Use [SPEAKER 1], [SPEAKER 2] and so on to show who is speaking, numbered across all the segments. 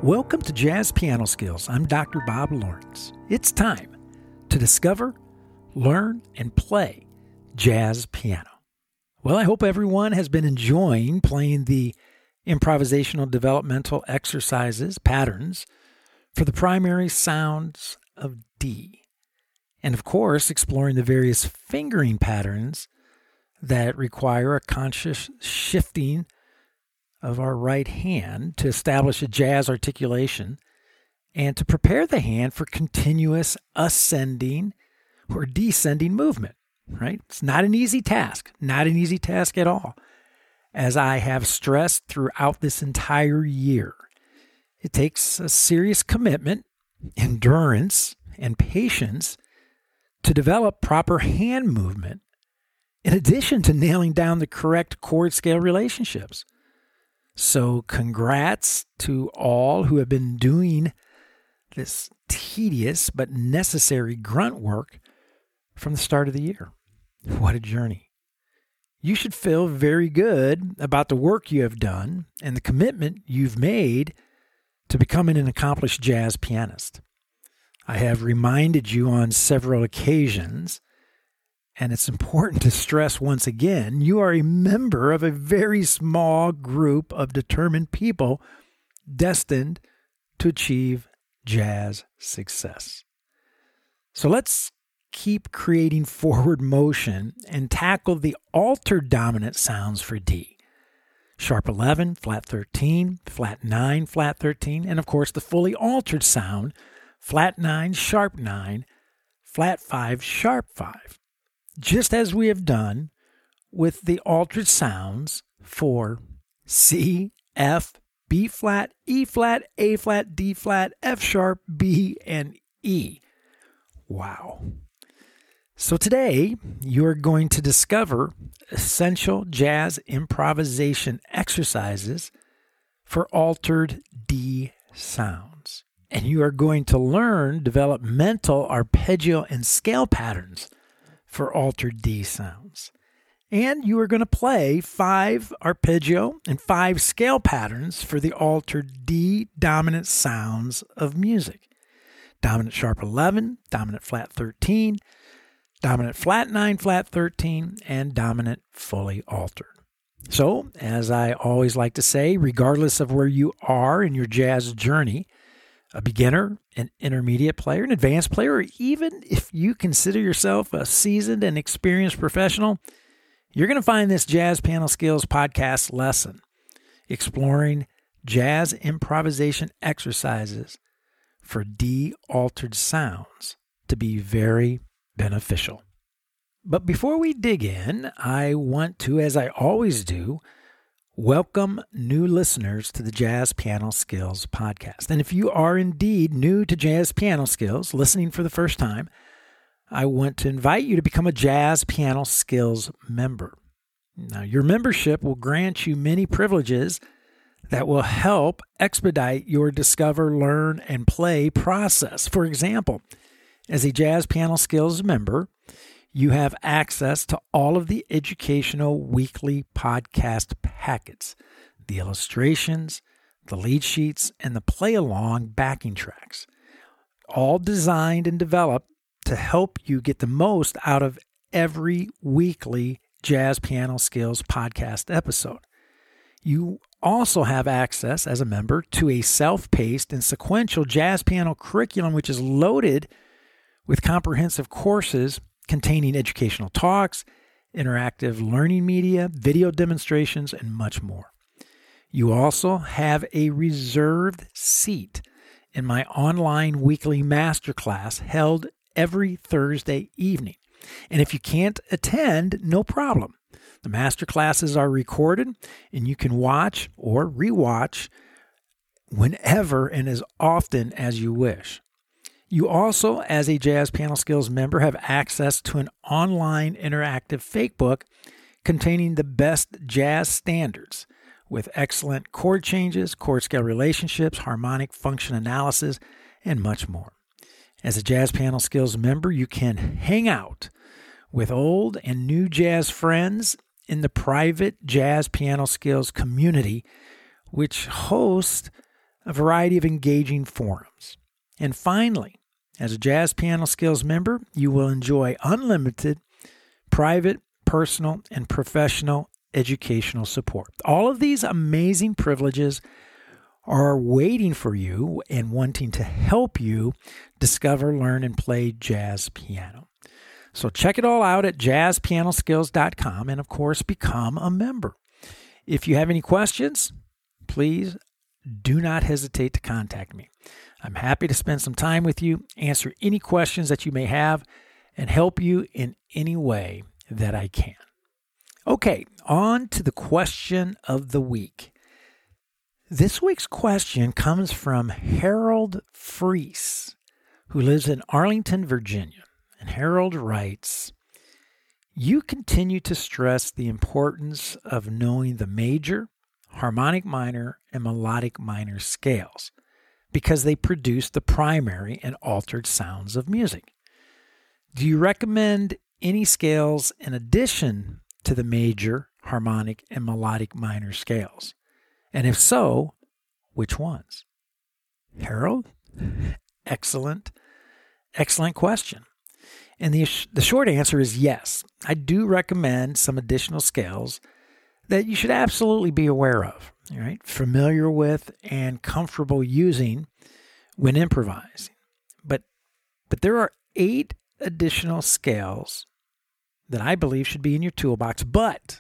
[SPEAKER 1] Welcome to Jazz Piano Skills. I'm Dr. Bob Lawrence. It's time to discover, learn, and play jazz piano. Well, I hope everyone has been enjoying playing the improvisational developmental exercises, patterns, for the primary sounds of D. And of course, exploring the various fingering patterns that require a conscious shifting of our right hand to establish a jazz articulation and to prepare the hand for continuous ascending or descending movement, right? It's not an easy task, not an easy task at all. As I have stressed throughout this entire year, it takes a serious commitment, endurance, and patience to develop proper hand movement, in addition to nailing down the correct chord scale relationships. So congrats to all who have been doing this tedious but necessary grunt work from the start of the year. What a journey. You should feel very good about the work you have done and the commitment you've made to becoming an accomplished jazz pianist. I have reminded you on several occasions, and it's important to stress once again, you are a member of a very small group of determined people destined to achieve jazz success. So let's keep creating forward motion and tackle the altered dominant sounds for D. Sharp 11, flat 13, flat 9, flat 13, and of course the fully altered sound, flat 9, sharp 9, flat 5, sharp 5. Just as we have done with the altered sounds for C, F, B flat, E flat, A flat, D flat, F sharp, B, and E. Wow. So today, you're going to discover essential jazz improvisation exercises for altered D sounds. And you are going to learn developmental arpeggio and scale patterns for altered D sounds. And you are going to play 5 arpeggio and 5 scale patterns for the altered D dominant sounds of music. Dominant sharp 11, dominant flat 13, dominant flat 9, flat 13, and dominant fully altered. So, as I always like to say, regardless of where you are in your jazz journey, a beginner, an intermediate player, an advanced player, or even if you consider yourself a seasoned and experienced professional, you're going to find this Jazz Piano Skills podcast lesson exploring jazz improvisation exercises for D-altered sounds to be very beneficial. But before we dig in, I want to, as I always do, welcome new listeners to the Jazz Piano Skills podcast. And if you are indeed new to Jazz Piano Skills, listening for the first time, I want to invite you to become a Jazz Piano Skills member. Now, your membership will grant you many privileges that will help expedite your discover, learn, and play process. For example, as a Jazz Piano Skills member, you have access to all of the educational weekly podcast packets, the illustrations, the lead sheets, and the play-along backing tracks, all designed and developed to help you get the most out of every weekly Jazz Piano Skills podcast episode. You also have access as a member to a self-paced and sequential jazz piano curriculum, which is loaded with comprehensive courses containing educational talks, interactive learning media, video demonstrations, and much more. You also have a reserved seat in my online weekly masterclass held every Thursday evening. And if you can't attend, no problem. The masterclasses are recorded, and you can watch or rewatch whenever and as often as you wish. You also, as a Jazz Piano Skills member, have access to an online interactive fake book containing the best jazz standards with excellent chord changes, chord scale relationships, harmonic function analysis, and much more. As a Jazz Piano Skills member, you can hang out with old and new jazz friends in the private Jazz Piano Skills community, which hosts a variety of engaging forums. And finally, as a Jazz Piano Skills member, you will enjoy unlimited private, personal, and professional educational support. All of these amazing privileges are waiting for you and wanting to help you discover, learn, and play jazz piano. So check it all out at jazzpianoskills.com and, of course, become a member. If you have any questions, please do not hesitate to contact me. I'm happy to spend some time with you, answer any questions that you may have, and help you in any way that I can. Okay, on to the question of the week. This week's question comes from Harold Freese, who lives in Arlington, Virginia. And Harold writes, "You continue to stress the importance of knowing the major, harmonic minor, and melodic minor scales because they produce the primary and altered sounds of music. Do you recommend any scales in addition to the major, harmonic, and melodic minor scales? And if so, which ones?" Harold, excellent question. And the short answer is yes. I do recommend some additional scales that you should absolutely be aware of, right? Familiar with and comfortable using when improvising. But there are 8 additional scales that I believe should be in your toolbox. But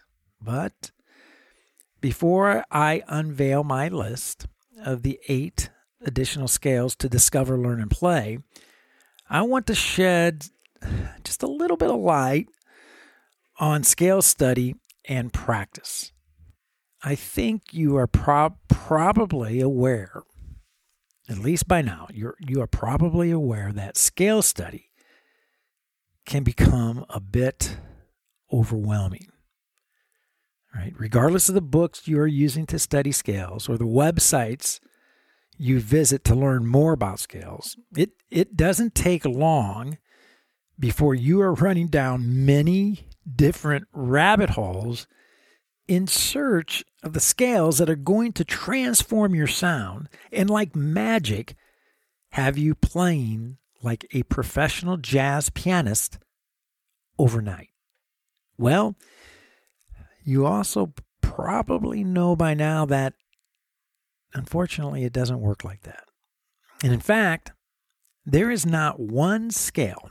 [SPEAKER 1] before I unveil my list of the 8 additional scales to discover, learn, and play, I want to shed just a little bit of light on scale study and practice. I think you are probably aware, at least by now, you are probably aware that scale study can become a bit overwhelming. Right? Regardless of the books you are using to study scales or the websites you visit to learn more about scales, it doesn't take long before you are running down many different rabbit holes in search of the scales that are going to transform your sound and, like magic, have you playing like a professional jazz pianist overnight. Well, you also probably know by now that, unfortunately, it doesn't work like that. And in fact, there is not one scale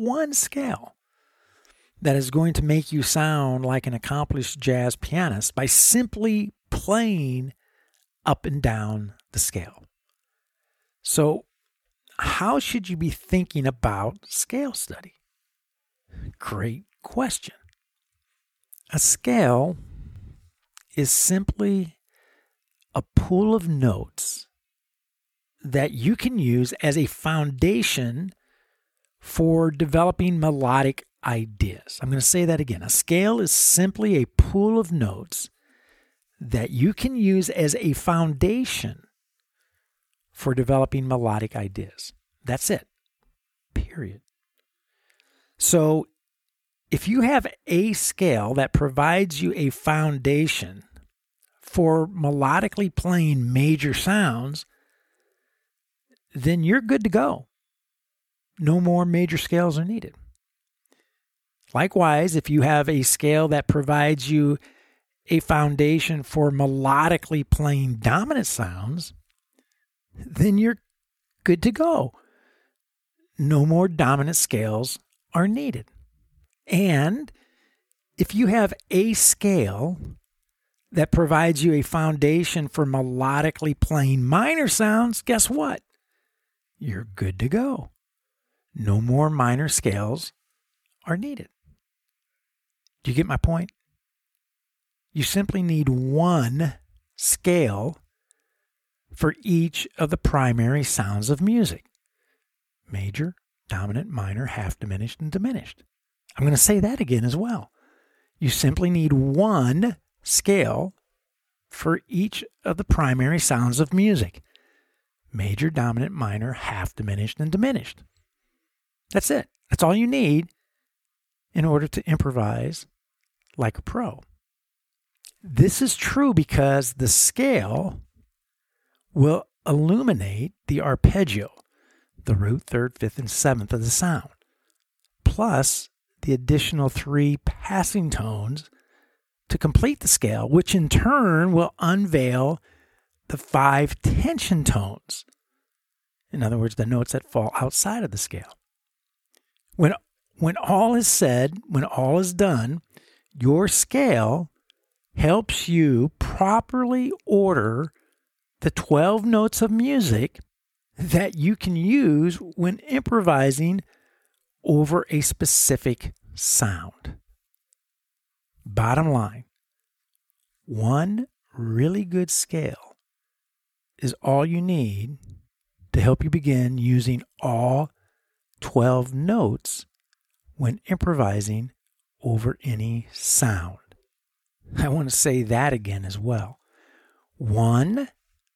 [SPEAKER 1] that is going to make you sound like an accomplished jazz pianist by simply playing up and down the scale. So, how should you be thinking about scale study? Great question. A scale is simply a pool of notes that you can use as a foundation for developing melodic ideas. I'm going to say that again. A scale is simply a pool of notes that you can use as a foundation for developing melodic ideas. That's it. Period. So, if you have a scale that provides you a foundation for melodically playing major sounds, then you're good to go. No more major scales are needed. Likewise, if you have a scale that provides you a foundation for melodically playing dominant sounds, then you're good to go. No more dominant scales are needed. And if you have a scale that provides you a foundation for melodically playing minor sounds, guess what? You're good to go. No more minor scales are needed. Do you get my point? You simply need one scale for each of the primary sounds of music: major, dominant, minor, half diminished, and diminished. I'm going to say that again as well. You simply need one scale for each of the primary sounds of music: major, dominant, minor, half diminished, and diminished. That's it. That's all you need in order to improvise like a pro. This is true because the scale will illuminate the arpeggio, the root, third, fifth, and seventh of the sound, plus the additional 3 passing tones to complete the scale, which in turn will unveil the 5 tension tones. In other words, the notes that fall outside of the scale. When all is said, when all is done, your scale helps you properly order the 12 notes of music that you can use when improvising over a specific sound. Bottom line, one really good scale is all you need to help you begin using all 12 notes when improvising over any sound. I want to say that again as well. One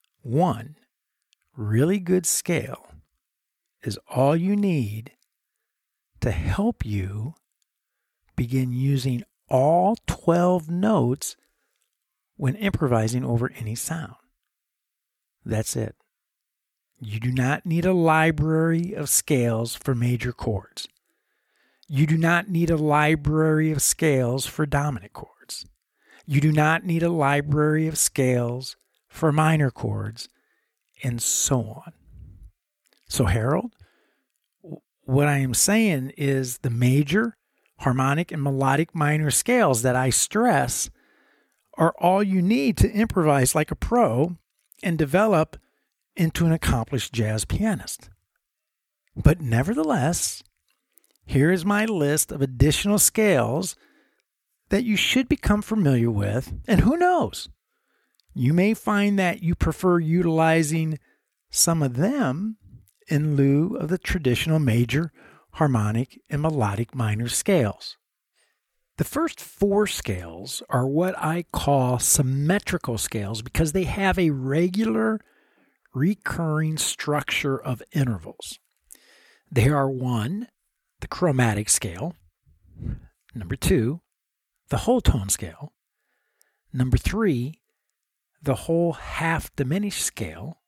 [SPEAKER 1] really good scale is all you need to help you begin using all 12 notes when improvising over any sound. That's it. You do not need a library of scales for major chords. You do not need a library of scales for dominant chords. You do not need a library of scales for minor chords, and so on. So, Harold, what I am saying is the major, harmonic, and melodic minor scales that I stress are all you need to improvise like a pro and develop into an accomplished jazz pianist. But nevertheless, here is my list of additional scales that you should become familiar with, and who knows, you may find that you prefer utilizing some of them in lieu of the traditional major, harmonic, and melodic minor scales. The first 4 scales are what I call symmetrical scales because they have a regular, recurring structure of intervals. They are 1, the chromatic scale, 2, the whole tone scale, 3, the whole half diminished scale,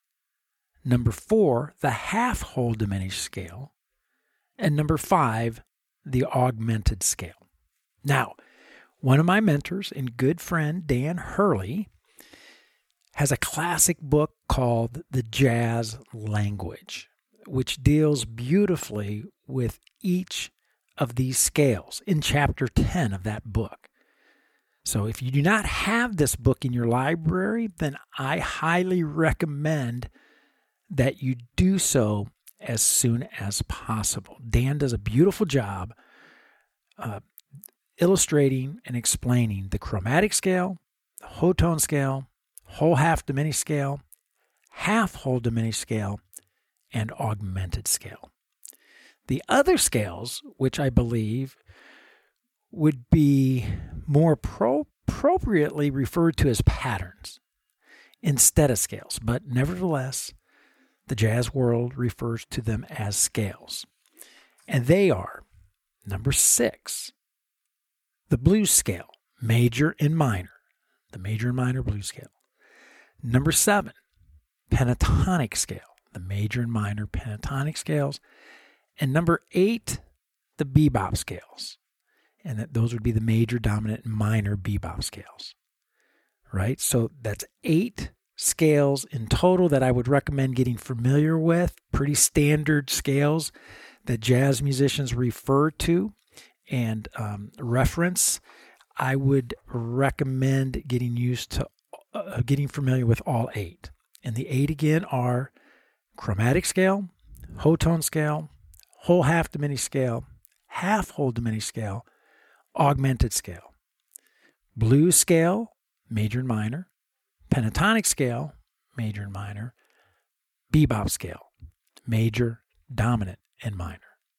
[SPEAKER 1] 4, the half whole diminished scale, and 5, the augmented scale. Now, one of my mentors and good friend, Dan Hurley, has a classic book called The Jazz Language, which deals beautifully with each of these scales in chapter 10 of that book. So if you do not have this book in your library, then I highly recommend that you do so as soon as possible. Dan does a beautiful job illustrating and explaining the chromatic scale, the whole tone scale, whole half diminished scale, half whole diminished scale, and augmented scale. The other scales, which I believe would be more appropriately referred to as patterns instead of scales, but nevertheless, the jazz world refers to them as scales. And they are 6, the blues scale, major and minor, the major and minor blues scale. 7, pentatonic scale, the major and minor pentatonic scales. And 8, the bebop scales. And those would be the major, dominant, and minor bebop scales. Right? So that's 8 scales in total that I would recommend getting familiar with. Pretty standard scales that jazz musicians refer to and reference. I would recommend getting used to getting familiar with all 8. And the 8 again are chromatic scale, whole tone scale, whole half diminished scale, half whole diminished scale, augmented scale, blues scale, major and minor, pentatonic scale, major and minor, bebop scale, major, dominant, and minor.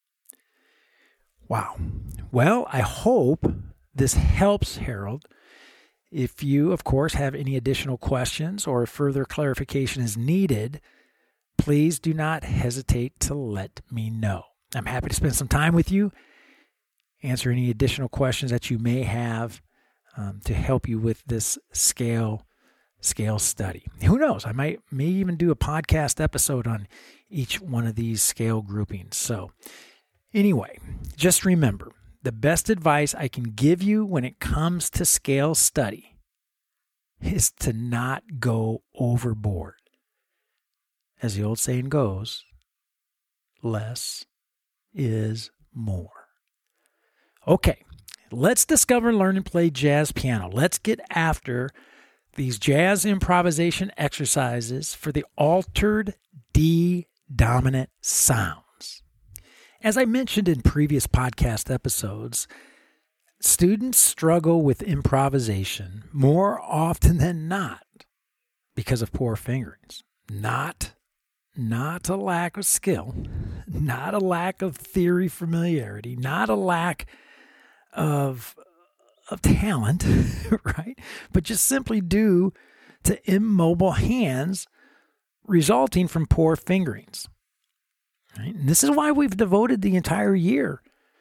[SPEAKER 1] Wow. Well, I hope this helps, Harold. If you, of course, have any additional questions or further clarification is needed, please do not hesitate to let me know. I'm happy to spend some time with you, answer any additional questions that you may have to help you with this scale scale study. Who knows? I may even do a podcast episode on each one of these scale groupings. So anyway, just remember, the best advice I can give you when it comes to scale study is to not go overboard. As the old saying goes, less is more. Okay, let's discover, learn, and play jazz piano. Let's get after these jazz improvisation exercises for the altered D dominant sounds. As I mentioned in previous podcast episodes, students struggle with improvisation more often than not because of poor fingerings. Not a lack of skill, not a lack of theory familiarity, not a lack of talent, right? But just simply due to immobile hands resulting from poor fingerings. Right? And this is why we've devoted the entire year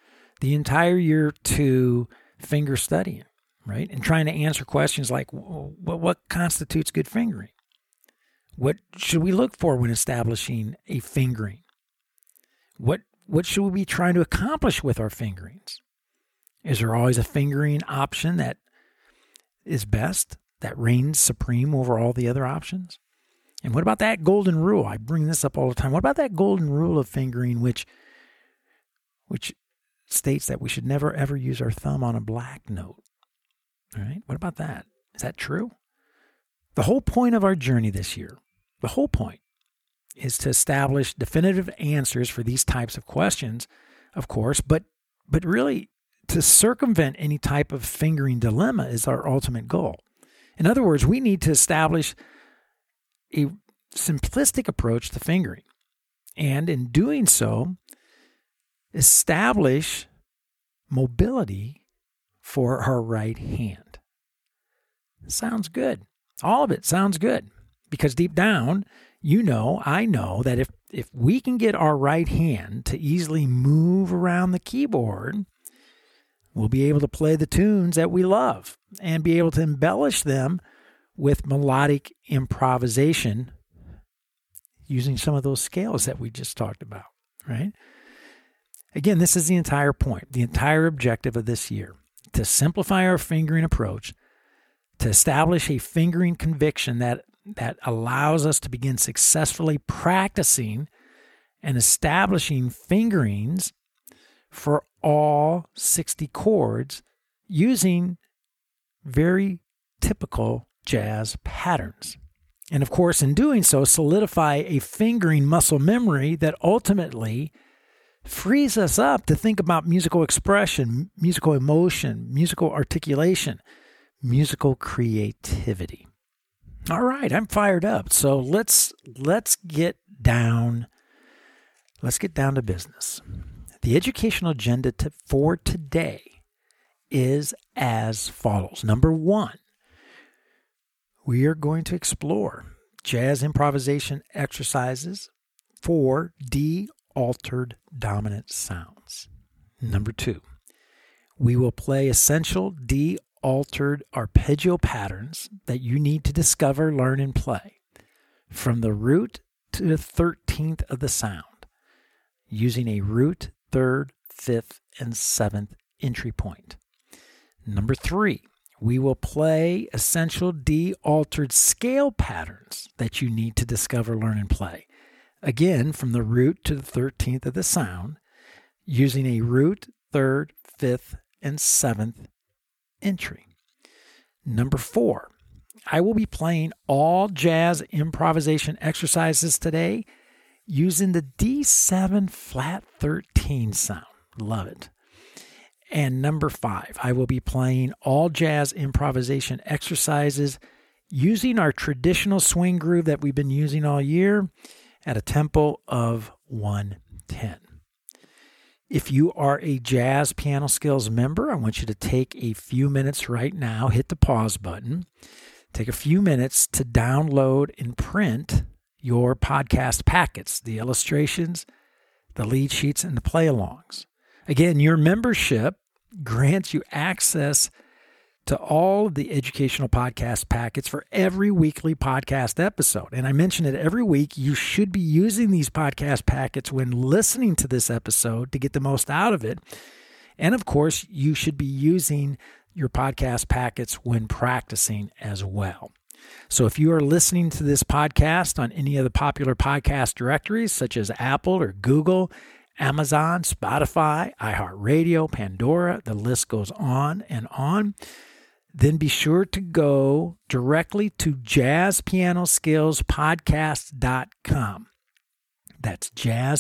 [SPEAKER 1] to finger studying, right? And trying to answer questions like, what constitutes good fingering? What should we look for when establishing a fingering? What should we be trying to accomplish with our fingerings? Is there always a fingering option that is best, that reigns supreme over all the other options? And what about that golden rule? I bring this up all the time. What about that golden rule of fingering, which states that we should never, ever use our thumb on a black note? All right, what about that? Is that true? The whole point of our journey this year, the whole point, is to establish definitive answers for these types of questions, of course, but really to circumvent any type of fingering dilemma is our ultimate goal. In other words, we need to establish a simplistic approach to fingering, and in doing so, establish mobility for our right hand. Sounds good. All of it sounds good, because deep down, I know that if we can get our right hand to easily move around the keyboard, we'll be able to play the tunes that we love and be able to embellish them with melodic improvisation using some of those scales that we just talked about, right? Again, this is the entire point, the entire objective of this year, to simplify our fingering approach, to establish a fingering conviction that allows us to begin successfully practicing and establishing fingerings for all 60 chords using very typical jazz patterns. And of course, in doing so, solidify a fingering muscle memory that ultimately frees us up to think about musical expression, musical emotion, musical articulation, musical creativity. All right, I'm fired up. So let's get down to business. The educational agenda for today is as follows. Number 1, we are going to explore jazz improvisation exercises for D altered dominant sounds. Number 2, we will play essential D altered arpeggio patterns that you need to discover, learn, and play from the root to the 13th of the sound using a root, 3rd, 5th, and 7th entry point. Number 3, we will play essential D altered scale patterns that you need to discover, learn, and play. Again, from the root to the 13th of the sound using a root, 3rd, 5th, and 7th entry. Number 4, I will be playing all jazz improvisation exercises today using the D7 flat 13 sound. Love it. And number 5, I will be playing all jazz improvisation exercises using our traditional swing groove that we've been using all year at a tempo of 110. If you are a Jazz Piano Skills member, I want you to take a few minutes right now, hit the pause button, take a few minutes to download and print your podcast packets, the illustrations, the lead sheets, and the play-alongs. Again, your membership grants you access to all of the educational podcast packets for every weekly podcast episode. And I mention it every week. You should be using these podcast packets when listening to this episode to get the most out of it. And of course, you should be using your podcast packets when practicing as well. So if you are listening to this podcast on any of the popular podcast directories, such as Apple or Google, Amazon, Spotify, iHeartRadio, Pandora, the list goes on and on, then be sure to go directly to jazzpianoskillspodcast.com. That's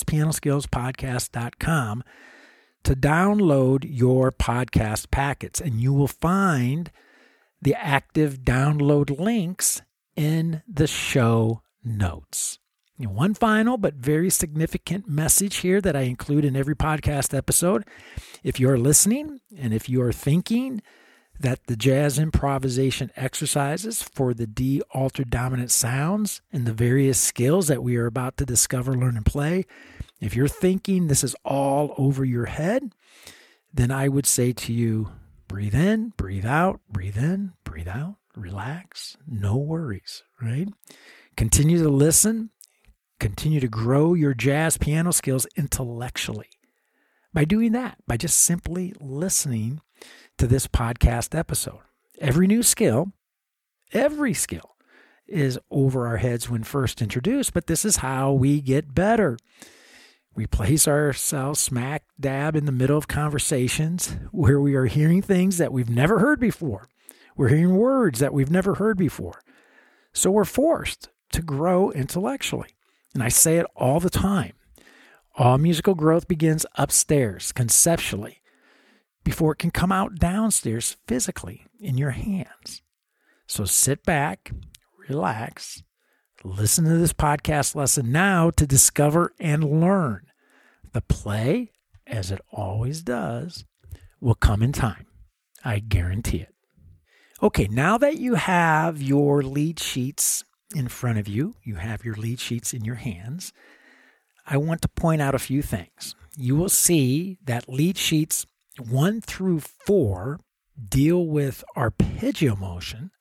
[SPEAKER 1] jazzpianoskillspodcast.com to download your podcast packets, and you will find the active download links in the show notes. One final but very significant message here that I include in every podcast episode. If you're listening and if you are thinking that the jazz improvisation exercises for the D altered dominant sounds and the various skills that we are about to discover, learn, and play, if you're thinking this is all over your head, then I would say to you, breathe in, breathe out, breathe in, breathe out, relax, no worries, right? Continue to listen, continue to grow your jazz piano skills intellectually by doing that, by just simply listening to this podcast episode. Every new skill, every skill is over our heads when first introduced, but this is how we get better. We place ourselves smack dab in the middle of conversations where we are hearing things that we've never heard before. We're hearing words that we've never heard before. So we're forced to grow intellectually. And I say it all the time. All musical growth begins upstairs, conceptually, before it can come out downstairs physically in your hands. So sit back, relax, listen to this podcast lesson now to discover and learn. The play, as it always does, will come in time. I guarantee it. Okay, now that you have your lead sheets in front of you, you have your lead sheets in your hands, I want to point out a few things. You will see that lead sheets 1 through 4 deal with arpeggio motion,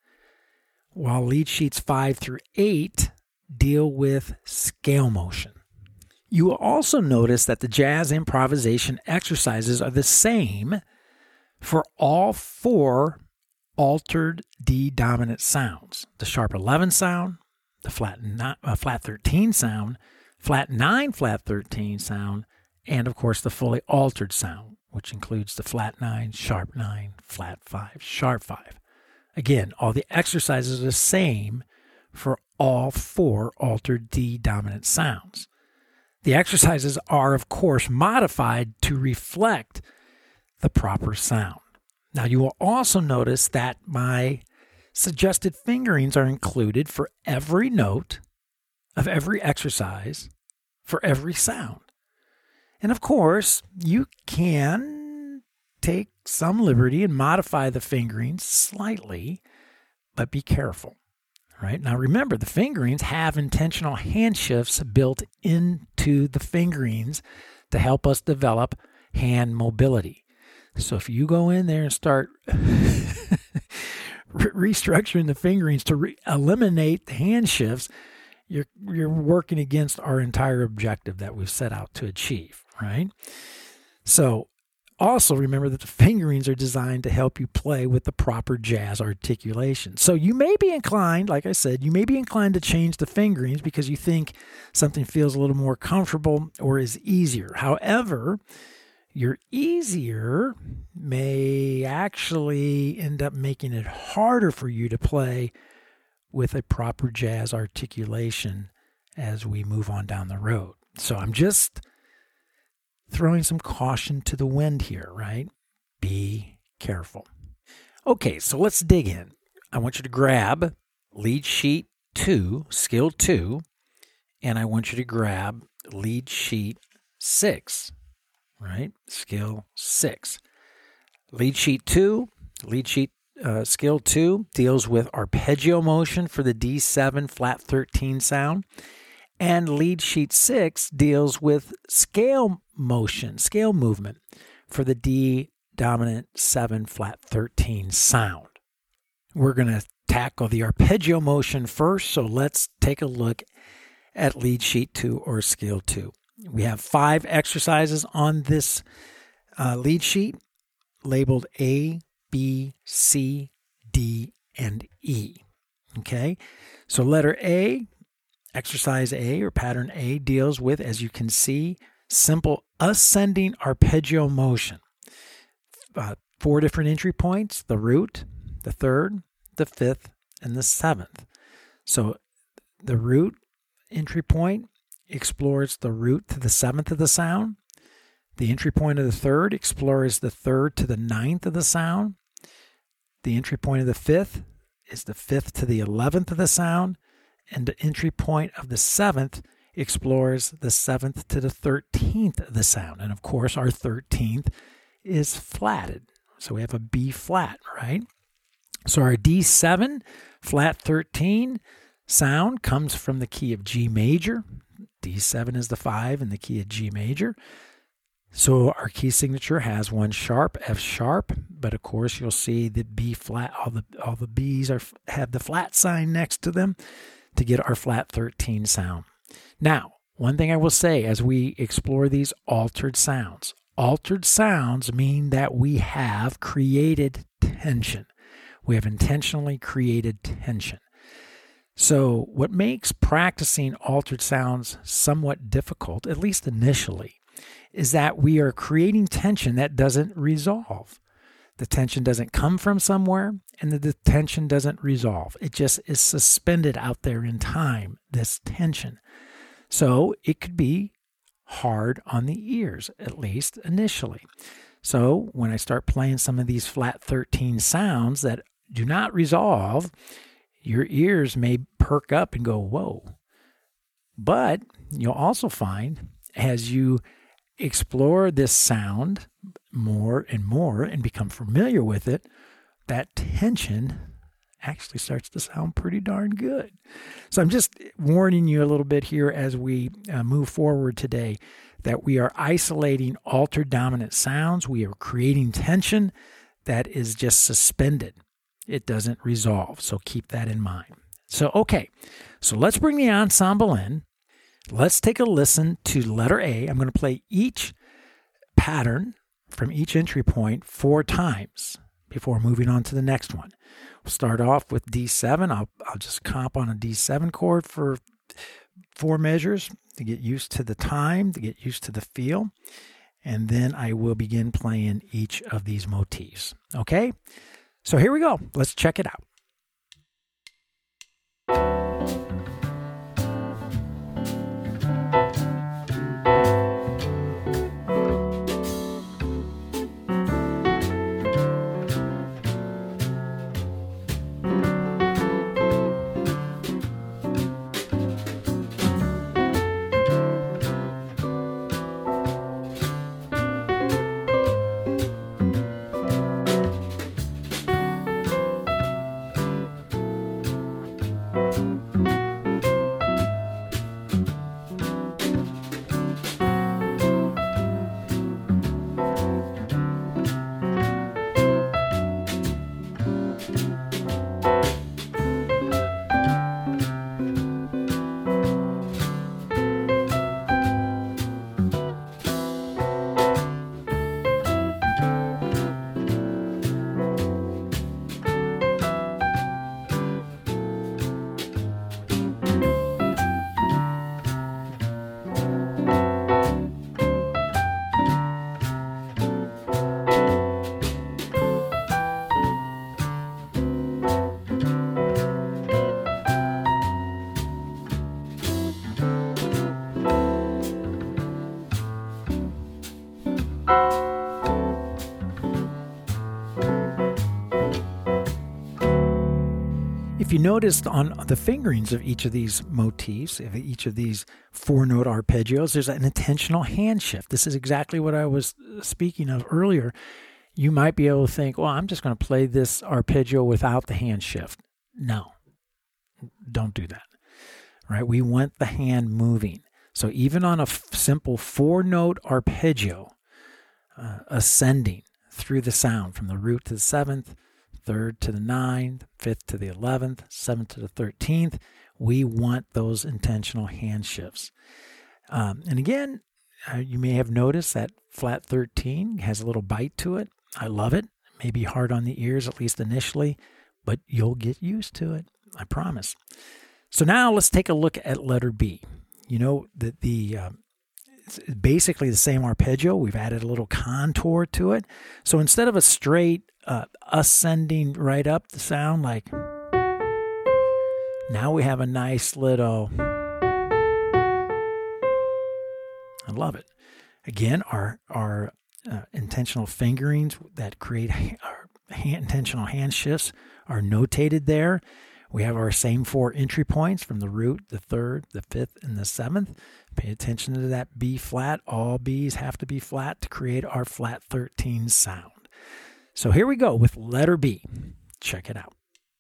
[SPEAKER 1] while lead sheets 5 through 8 deal with scale motion. You will also notice that the jazz improvisation exercises are the same for all 4 altered D dominant sounds: the sharp 11 sound, the flat 13 sound, flat 9 flat 13 sound, and of course the fully altered sound, which includes the flat 9, sharp 9, flat 5, sharp 5. Again, all the exercises are the same for all 4 altered D dominant sounds. The exercises are, of course, modified to reflect the proper sound. Now, you will also notice that my suggested fingerings are included for every note of every exercise for every sound. And of course, you can take some liberty and modify the fingerings slightly, but be careful. Right? Now remember, the fingerings have intentional hand shifts built into the fingerings to help us develop hand mobility. So if you go in there and start restructuring the fingerings to eliminate the hand shifts, you're working against our entire objective that we've set out to achieve, right? So also remember that the fingerings are designed to help you play with the proper jazz articulation. So you may be inclined, like I said, you may be inclined to change the fingerings because you think something feels a little more comfortable or is easier. However, your easier may actually end up making it harder for you to play with a proper jazz articulation as we move on down the road. So I'm just throwing some caution to the wind here, right? Be careful. Okay, so let's dig in. I want you to grab lead sheet 2, skill 2, and I want you to grab lead sheet 6, right? Skill 6. Lead sheet 2, skill 2 deals with arpeggio motion for the D7 flat 13 sound. And lead sheet 6 deals with scale movement for the D dominant 7 flat 13 sound. we're going to tackle the arpeggio motion first. So let's take a look at lead sheet 2 or scale 2. We have 5 exercises on this lead sheet labeled A, B, C, D, and E. Okay, so letter A, exercise A or pattern A, deals with, as you can see, simple ascending arpeggio motion. 4 different entry points: the root, the third, the fifth, and the seventh. So the root entry point explores the root to the seventh of the sound. The entry point of the third explores the third to the ninth of the sound. The entry point of the fifth is the fifth to the 11th of the sound. And the entry point of the seventh explores the 7th to the 13th of the sound. And of course, our 13th is flatted. So we have a B flat, right? So our D7, flat 13 sound comes from the key of G major. D7 is the 5 in the key of G major. So our key signature has one sharp, F sharp, but of course you'll see that B flat, all the B's have the flat sign next to them to get our flat 13 sound. Now, one thing I will say as we explore these altered sounds mean that we have created tension. We have intentionally created tension. So what makes practicing altered sounds somewhat difficult, at least initially, is that we are creating tension that doesn't resolve. The tension doesn't come from somewhere, and the tension doesn't resolve. It just is suspended out there in time, this tension. So it could be hard on the ears, at least initially. So when I start playing some of these flat 13 sounds that do not resolve, your ears may perk up and go, whoa. But you'll also find as you explore this sound more and more and become familiar with it, that tension actually starts to sound pretty darn good. So I'm just warning you a little bit here as we move forward today that we are isolating altered dominant sounds. We are creating tension that is just suspended. It doesn't resolve. So keep that in mind. So, okay. So let's bring the ensemble in. Let's take a listen to letter A. I'm going to play each pattern from each entry point 4 times before moving on to the next one. We'll start off with D7. I'll just comp on a D7 chord for 4 measures to get used to the time, to get used to the feel. And then I will begin playing each of these motifs. Okay? So here we go. Let's check it out. If you noticed on the fingerings of each of these motifs, of each of these 4-note arpeggios, there's an intentional hand shift. This is exactly what I was speaking of earlier. You might be able to think, well, I'm just going to play this arpeggio without the hand shift. No, don't do that. Right? We want the hand moving. So even on a simple 4-note arpeggio, ascending through the sound from the root to the 7th, 3rd to the 9th, 5th to the 11th, 7th to the 13th. We want those intentional hand shifts. And again, you may have noticed that flat 13 has a little bite to it. I love it. It may be hard on the ears, at least initially, but you'll get used to it. I promise. So now let's take a look at letter B. You know, it's basically the same arpeggio. We've added a little contour to it. So instead of a straight ascending right up the sound, like, now we have a nice little, I love it. Again, our intentional fingerings that create our intentional hand shifts are notated there. We have our same 4 entry points from the root, the 3rd, the 5th, and the 7th. Pay attention to that B flat. All Bs have to be flat to create our flat 13 sound. So here we go with letter B. Check it out.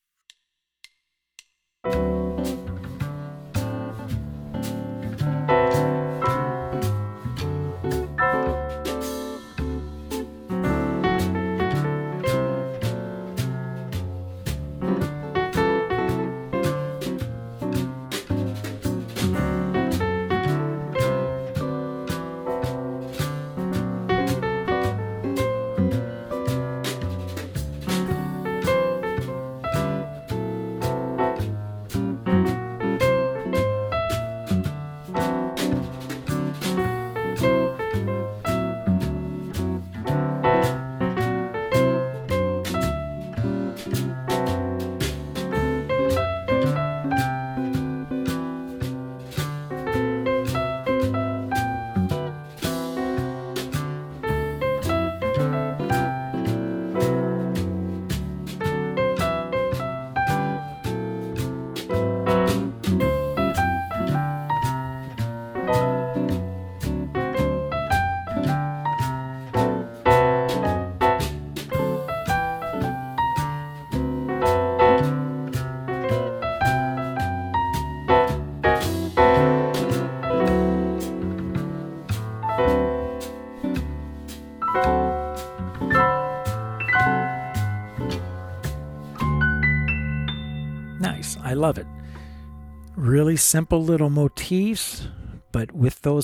[SPEAKER 1] Nice. I love it. Really simple little motifs, but with those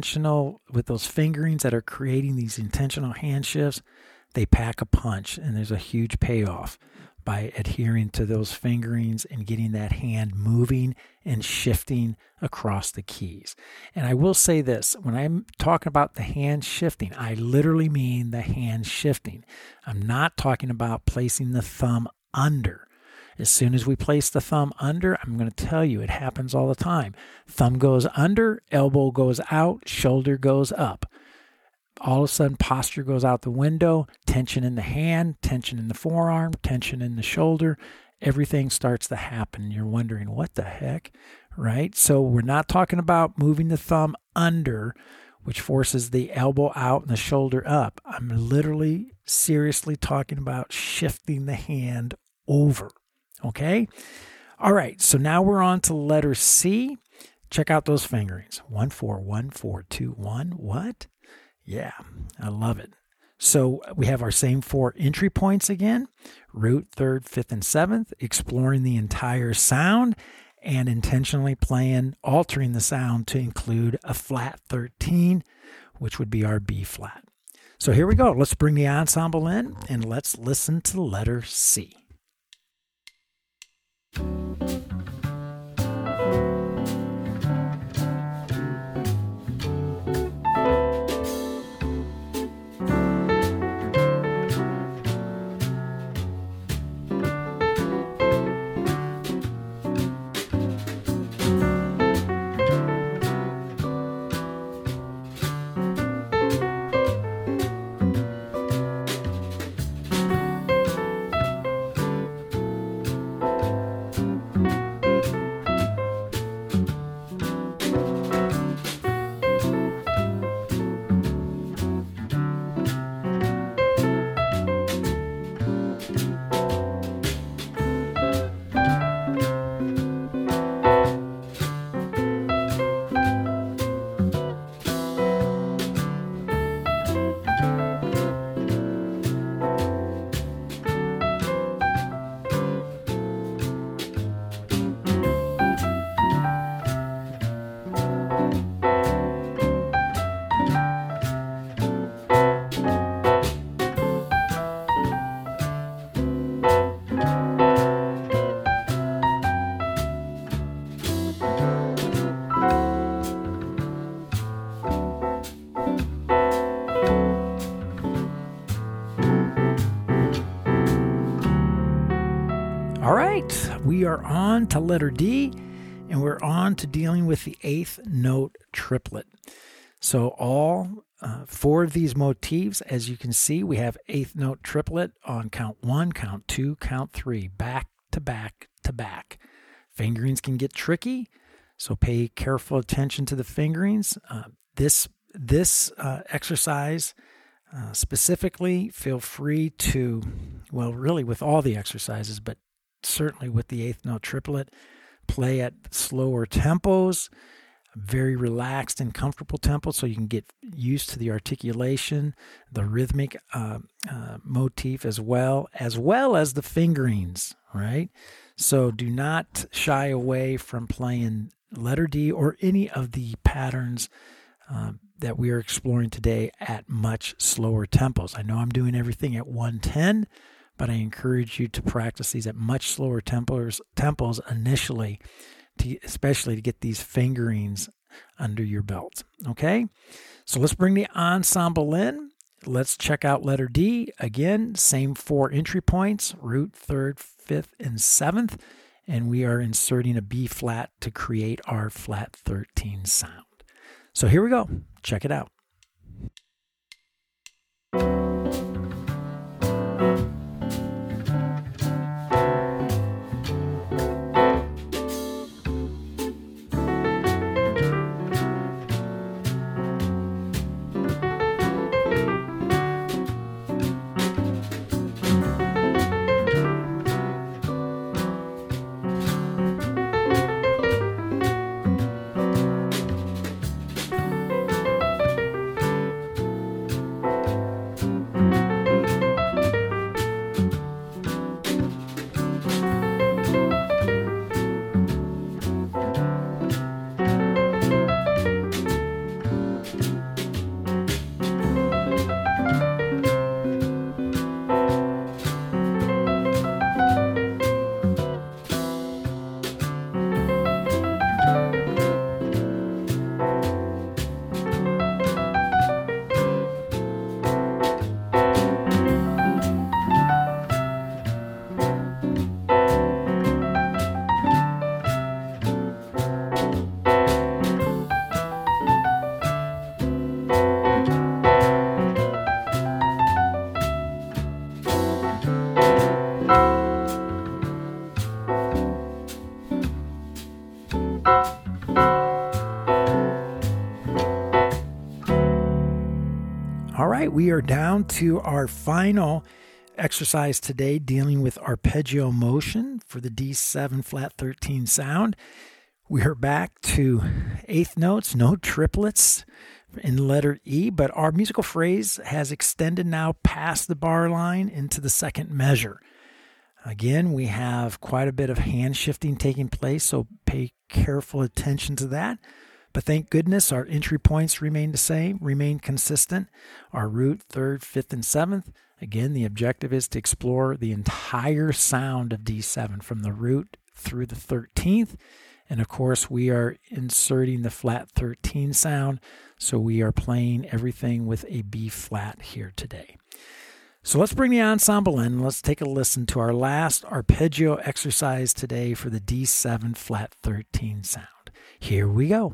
[SPEAKER 1] fingerings that are creating these intentional hand shifts, they pack a punch, and there's a huge payoff by adhering to those fingerings and getting that hand moving and shifting across the keys. And I will say this, when I'm talking about the hand shifting, I literally mean the hand shifting. I'm not talking about placing the thumb under. As soon as we place the thumb under, I'm going to tell you, it happens all the time. Thumb goes under, elbow goes out, shoulder goes up. All of a sudden, posture goes out the window, tension in the hand, tension in the forearm, tension in the shoulder. Everything starts to happen. You're wondering, what the heck, right? So we're not talking about moving the thumb under, which forces the elbow out and the shoulder up. I'm literally, seriously talking about shifting the hand over. Okay? All right, so now we're on to letter C. Check out those fingerings. 1, 4, 1, 4, 2, 1. What? Yeah, I love it. So we have our same 4 entry points again. Root, 3rd, 5th, and 7th. Exploring the entire sound and intentionally altering the sound to include a flat 13, which would be our B flat. So here we go. Let's bring the ensemble in and let's listen to letter C. are on to letter D, and we're on to dealing with the eighth note triplet. So all four of these motifs, as you can see, we have eighth note triplet on count 1, count 2, count 3, back to back to back. Fingerings can get tricky, so pay careful attention to the fingerings. This exercise specifically, feel free to, well, really with all the exercises, but certainly with the eighth note triplet, play at slower tempos, very relaxed and comfortable tempo, so you can get used to the articulation, the rhythmic motif as well as the fingerings, right? So do not shy away from playing letter D or any of the patterns that we are exploring today at much slower tempos. I know I'm doing everything at 110, but I encourage you to practice these at much slower tempos initially, especially to get these fingerings under your belt. Okay, so let's bring the ensemble in. Let's check out letter D. Again, same 4 entry points, root, 3rd, 5th, and 7th, and we are inserting a B flat to create our flat 13 sound. So here we go. Check it out. All right, we are down to our final exercise today, dealing with arpeggio motion for the D7 flat 13 sound. We are back to eighth notes, no triplets in letter E, but our musical phrase has extended now past the bar line into the second measure. Again, we have quite a bit of hand shifting taking place, so pay careful attention to that. But thank goodness our entry points remain the same, remain consistent. Our root, 3rd, 5th, and 7th. Again, the objective is to explore the entire sound of D7 from the root through the 13th. And of course, we are inserting the flat 13 sound, so we are playing everything with a B flat here today. So let's bring the ensemble in. Let's take a listen to our last arpeggio exercise today for the D7 flat 13 sound. Here we go.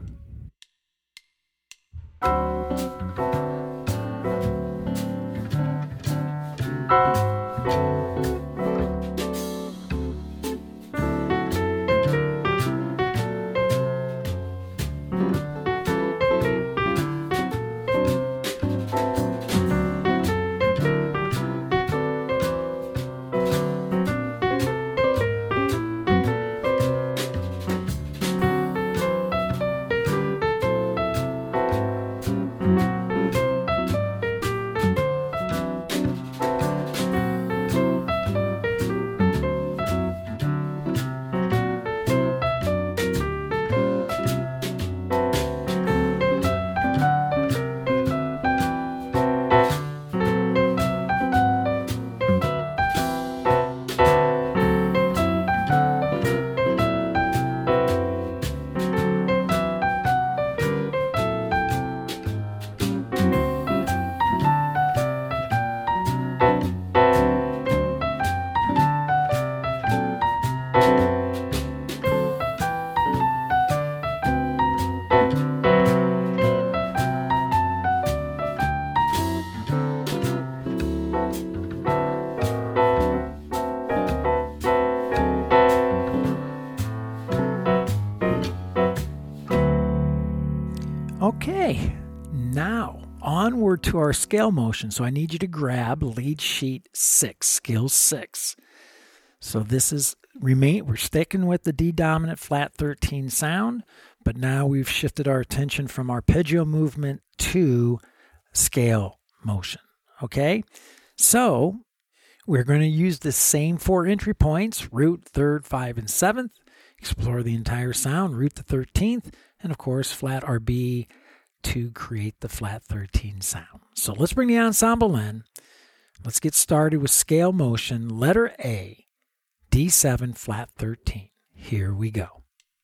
[SPEAKER 1] Okay, now onward to our scale motion. So I need you to grab lead sheet 6, skill 6. So this is we're sticking with the D dominant flat 13 sound, but now we've shifted our attention from arpeggio movement to scale motion. Okay, so we're going to use the same 4 entry points: root, third, 5, and 7th. Explore the entire sound, root the 13th, and of course flat RB to create the flat 13 sound. So let's bring the ensemble in. Let's get started with scale motion. Letter A, D7 flat 13. Here we go.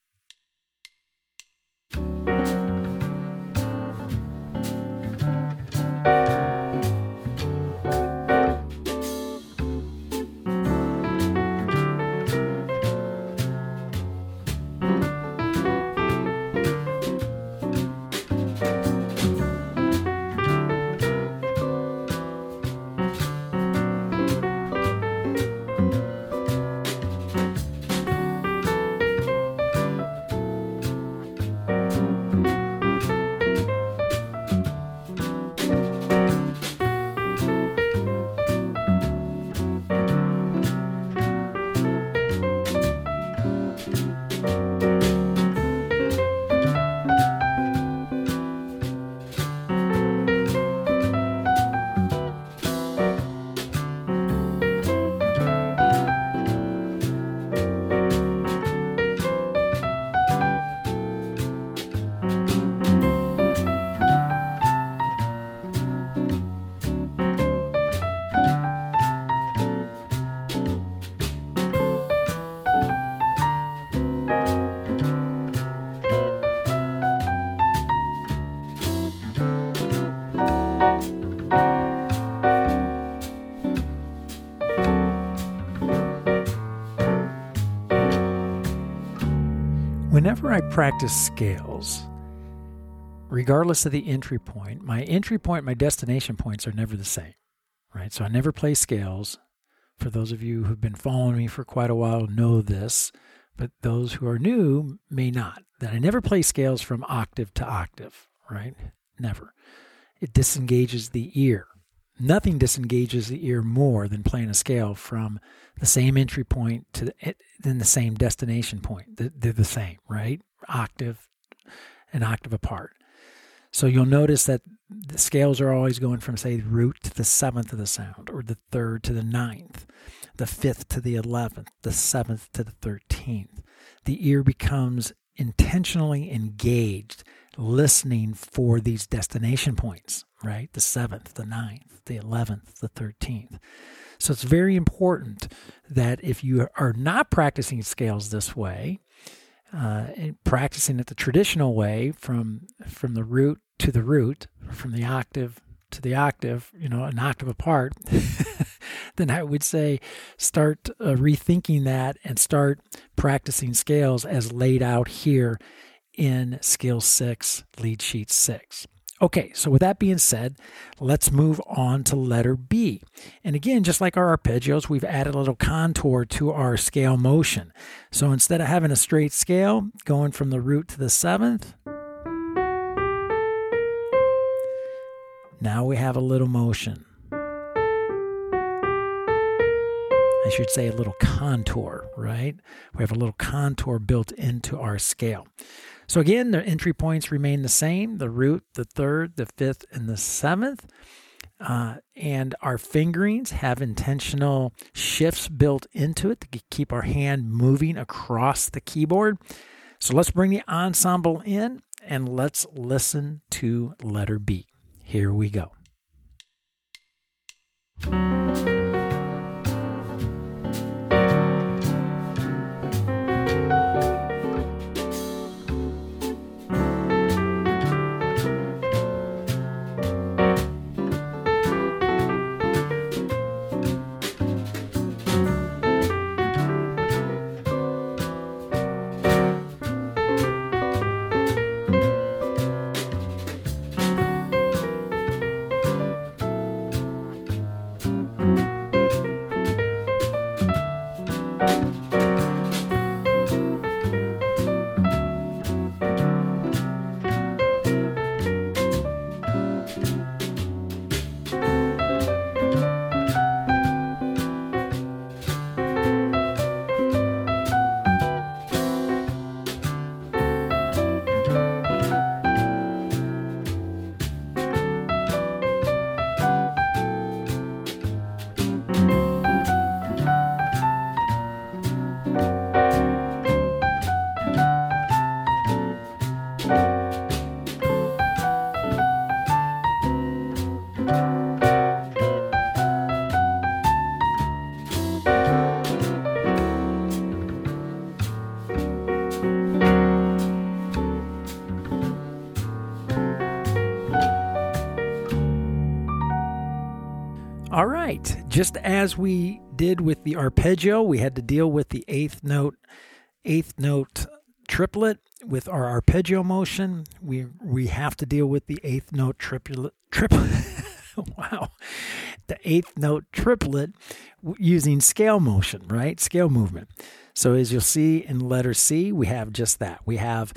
[SPEAKER 1] Whenever I practice scales, regardless of the entry point, my destination points are never the same, right? So I never play scales. For those of you who've been following me for quite a while know this, but those who are new may not. That I never play scales from octave to octave, right? Never. It disengages the ear. Nothing disengages the ear more than playing a scale from the same entry point to the same destination point. They're the same, right? An octave apart. So you'll notice that the scales are always going from, say, the root to the 7th of the sound, or the 3rd to the 9th, the 5th to the 11th, the 7th to the 13th. The ear becomes intentionally engaged, listening for these destination points, right? The 7th, the 9th, the 11th, the 13th. So it's very important that if you are not practicing scales this way, and practicing it the traditional way from the root to the root, from the octave to the octave, an octave apart, then I would say start rethinking that and start practicing scales as laid out here in Skill 6, Lead Sheet 6. Okay, so with that being said, let's move on to letter B. And again, just like our arpeggios, we've added a little contour to our scale motion. So instead of having a straight scale going from the root to the 7th, now we have a little motion. I should say a little contour, right? We have a little contour built into our scale. So again, the entry points remain the same: the root, the 3rd, the 5th, and the 7th. And our fingerings have intentional shifts built into it to keep our hand moving across the keyboard. So let's bring the ensemble in and let's listen to letter B. Here we go. All right, just as we did with the arpeggio, we had to deal with the eighth note triplet with our arpeggio motion. We have to deal with the eighth note triplet. Wow, the eighth note triplet using scale motion, right? Scale movement. So as you'll see in letter C, we have just that. We have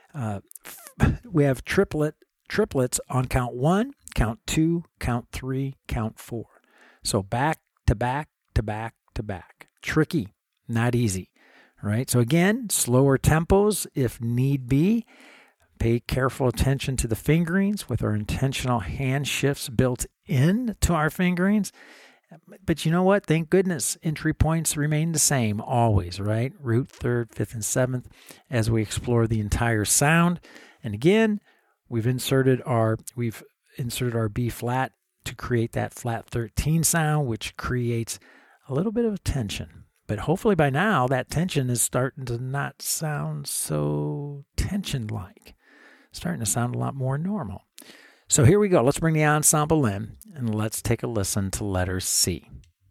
[SPEAKER 1] triplets on count 1, count 2, count 3, count 4. So back to back to back to back. Tricky, not easy, right? So again, slower tempos if need be. Pay careful attention to the fingerings with our intentional hand shifts built into our fingerings. But you know what? Thank goodness entry points remain the same always, right? Root, third, fifth, and seventh as we explore the entire sound. And again, we've inserted our B flat to create that flat 13 sound, which creates a little bit of tension. But hopefully by now, that tension is starting to not sound so tension-like. Starting to sound a lot more normal. So here we go. Let's bring the ensemble in, and let's take a listen to letter C.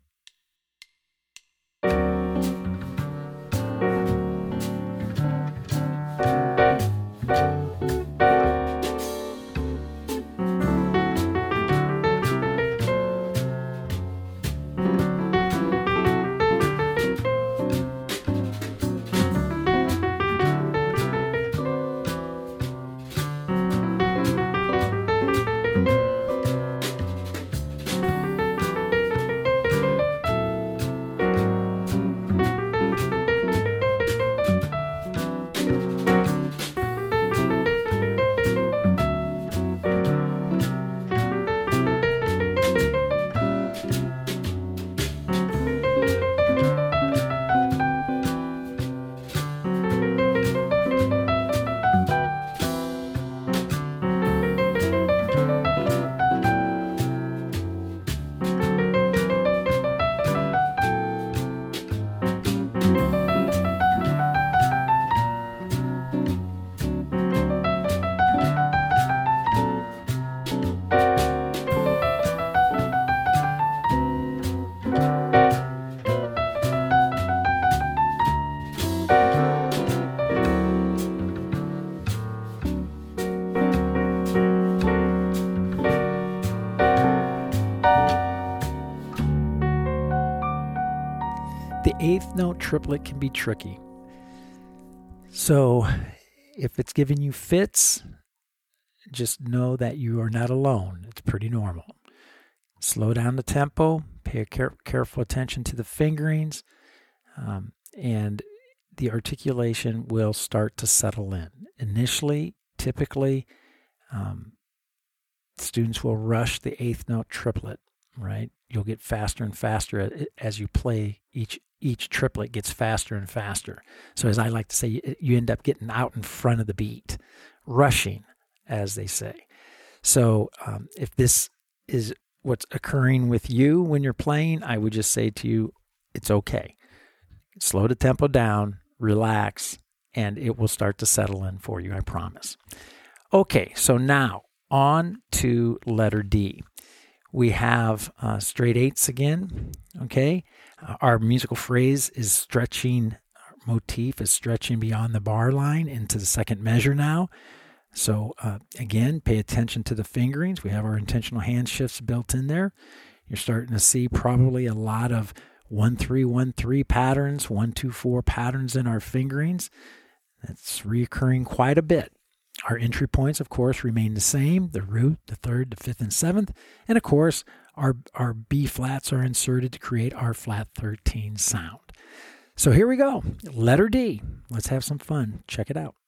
[SPEAKER 1] The eighth note triplet can be tricky. So if it's giving you fits, just know that you are not alone. It's pretty normal. Slow down the tempo, pay careful attention to the fingerings, and the articulation will start to settle in. Initially, typically, students will rush the eighth note triplet, right? You'll get faster and faster as you play. Each triplet gets faster and faster. So as I like to say, you end up getting out in front of the beat, rushing, as they say. So if this is what's occurring with you when you're playing, I would just say to you, it's okay. Slow the tempo down, relax, and it will start to settle in for you, I promise. Okay, so now on to letter D. We have straight eighths again, okay? Our musical phrase is stretching, our motif is stretching beyond the bar line into the second measure now. So again, pay attention to the fingerings. We have our intentional hand shifts built in there. You're starting to see probably a lot of 1-3-1-3 patterns, 1-2-4 patterns in our fingerings. That's reoccurring quite a bit. Our entry points, of course, remain the same, the root, the third, the fifth, and seventh. And, of course, our B flats are inserted to create our flat 13 sound. So here we go. Letter D. Let's have some fun. Check it out.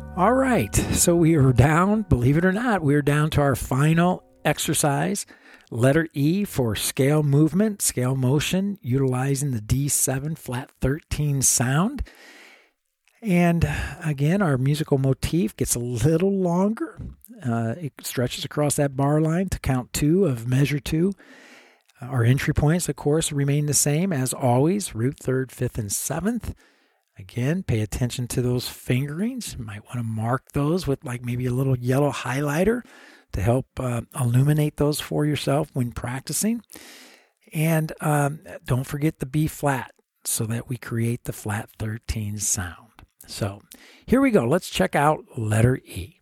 [SPEAKER 1] All right, so we are down, believe it or not, we are down to our final exercise. Letter E for scale movement, scale motion, utilizing the D7 flat 13 sound. And again, our musical motif gets a little longer. It stretches across that bar line to count 2 of measure 2. Our entry points, of course, remain the same as always, root 3rd, 5th, and 7th. Again, pay attention to those fingerings. You might want to mark those with like maybe a little yellow highlighter to help illuminate those for yourself when practicing. And don't forget the B flat so that we create the flat 13 sound. So here we go. Let's check out letter E.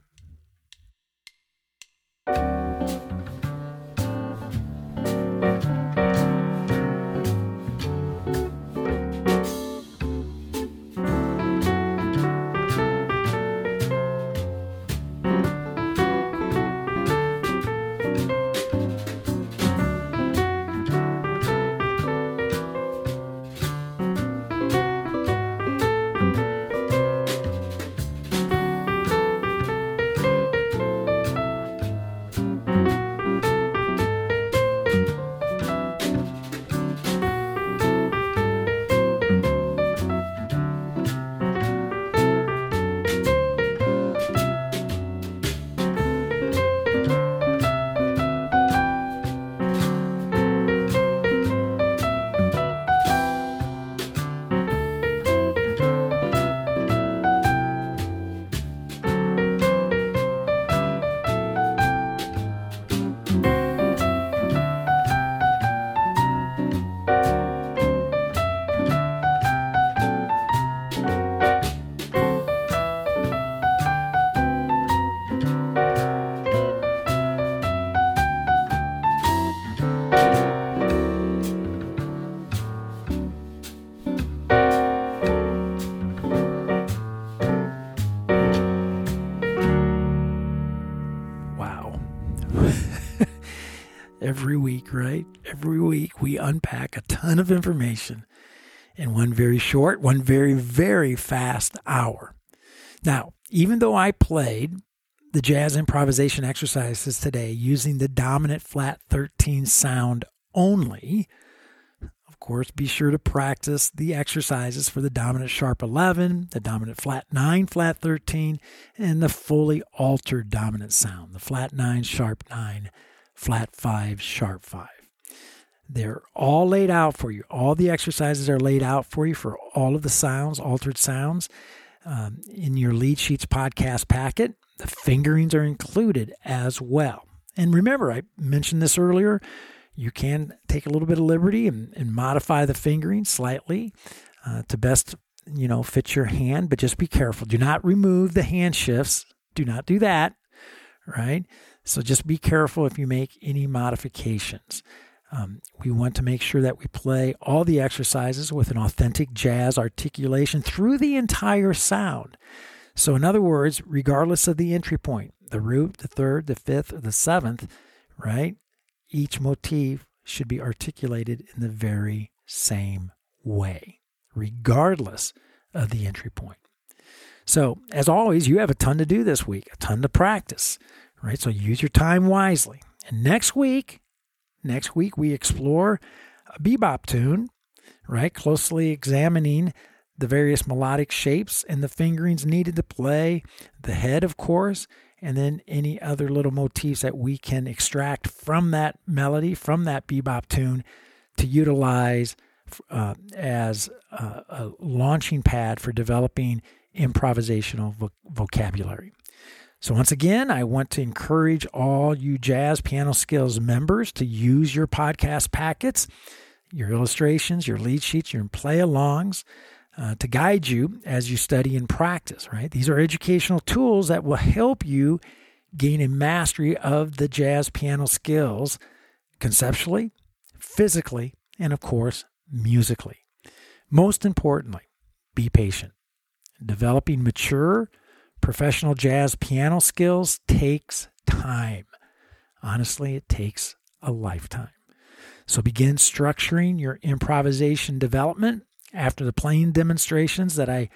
[SPEAKER 1] Every week, right? Every week we unpack a ton of information in one very short, one very, very fast hour. Now, even though I played the jazz improvisation exercises today using the dominant flat 13 sound only, of course, be sure to practice the exercises for the dominant sharp 11, the dominant flat 9, flat 13, and the fully altered dominant sound, the flat 9, sharp 9, flat 5, sharp 5. They're all laid out for you. All the exercises are laid out for you for all of the sounds, altered sounds. In your Lead Sheets podcast packet, the fingerings are included as well. And remember, I mentioned this earlier, you can take a little bit of liberty and modify the fingering slightly to best, fit your hand, but just be careful. Do not remove the hand shifts. Do not do that, right? So just be careful if you make any modifications. We want to make sure that we play all the exercises with an authentic jazz articulation through the entire sound. So in other words, regardless of the entry point, the root, the 3rd, the 5th, or the 7th, right? Each motif should be articulated in the very same way, regardless of the entry point. So as always, you have a ton to do this week, a ton to practice. Right, so use your time wisely. And next week we explore a bebop tune, right? Closely examining the various melodic shapes and the fingerings needed to play the head, of course, and then any other little motifs that we can extract from that melody, from that bebop tune, to utilize as a launching pad for developing improvisational vocabulary. So once again, I want to encourage all you Jazz Piano Skills members to use your podcast packets, your illustrations, your lead sheets, your play-alongs to guide you as you study and practice, right? These are educational tools that will help you gain a mastery of the jazz piano skills conceptually, physically, and of course, musically. Most importantly, be patient. Developing mature, professional jazz piano skills takes time. Honestly, it takes a lifetime. So begin structuring your improvisation development after the playing demonstrations that I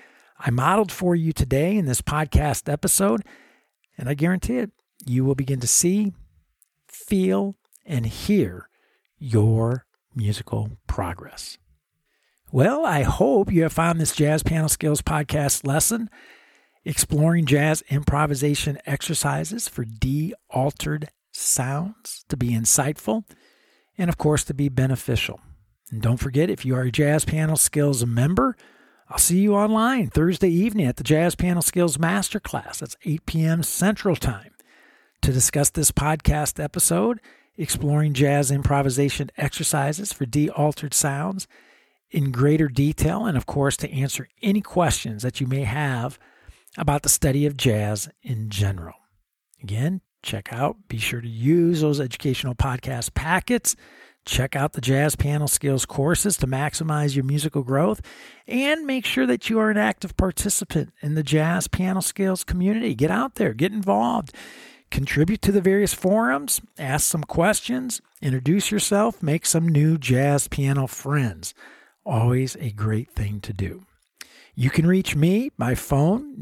[SPEAKER 1] I modeled for you today in this podcast episode, and I guarantee it, you will begin to see, feel, and hear your musical progress. Well, I hope you have found this Jazz Piano Skills podcast lesson, exploring jazz improvisation exercises for D-altered sounds, to be insightful and, of course, to be beneficial. And don't forget, if you are a Jazz Piano Skills member, I'll see you online Thursday evening at the Jazz Piano Skills Masterclass. That's 8 p.m. Central Time to discuss this podcast episode, exploring jazz improvisation exercises for D-altered sounds in greater detail, and of course to answer any questions that you may have about the study of jazz in general. Again, be sure to use those educational podcast packets. Check out the Jazz Piano Skills courses to maximize your musical growth, and make sure that you are an active participant in the Jazz Piano Skills community. Get out there, get involved, contribute to the various forums, ask some questions, introduce yourself, make some new jazz piano friends. Always a great thing to do. You can reach me by phone,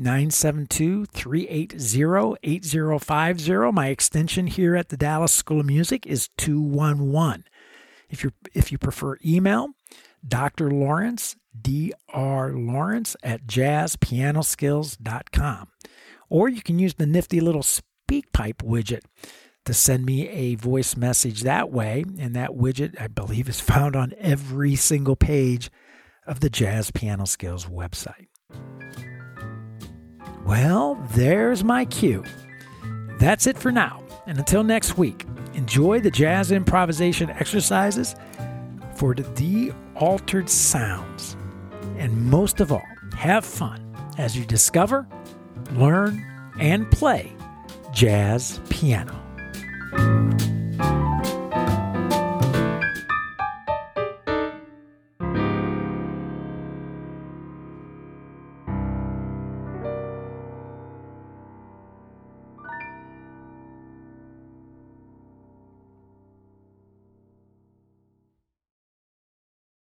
[SPEAKER 1] 972-380-8050. My extension here at the Dallas School of Music is 211. If you prefer email, Dr. Lawrence, Dr. Lawrence at jazzpianoskills.com. Or you can use the nifty little SpeakPipe widget to send me a voice message that way. And that widget, I believe, is found on every single page of the Jazz Piano Skills website. Well, there's my cue. That's it for now. And until next week, enjoy the jazz improvisation exercises for the D-altered sounds. And most of all, have fun as you discover, learn, and play jazz piano.